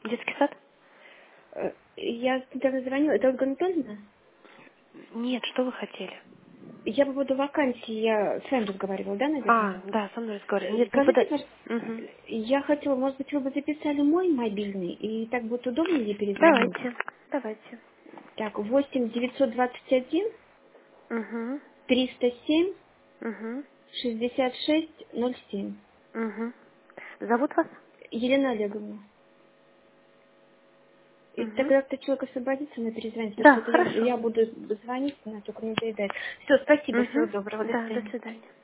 Детский сад? Я недавно звонила. Это Ольга Анатольевна? Нет, что вы хотели? Я по поводу вакансии, я с вами разговаривала, да, наверное? Да, со мной разговаривали. Нет, вы Скажите, подождите. пожалуйста, я хотела, может быть, вы бы записали мой мобильный, и так будет удобнее ей перезвонить. Давайте. Так, 8 921 Угу. 307 Угу. 6607. Угу. Зовут вас? Елена Олеговна. И Угу. тогда кто человек освободится, мне перезвонит, потому Да, что это хорошо. я буду звонить, она только не заедает. Все, спасибо, всего Угу. доброго, до Да, до свидания. свидания.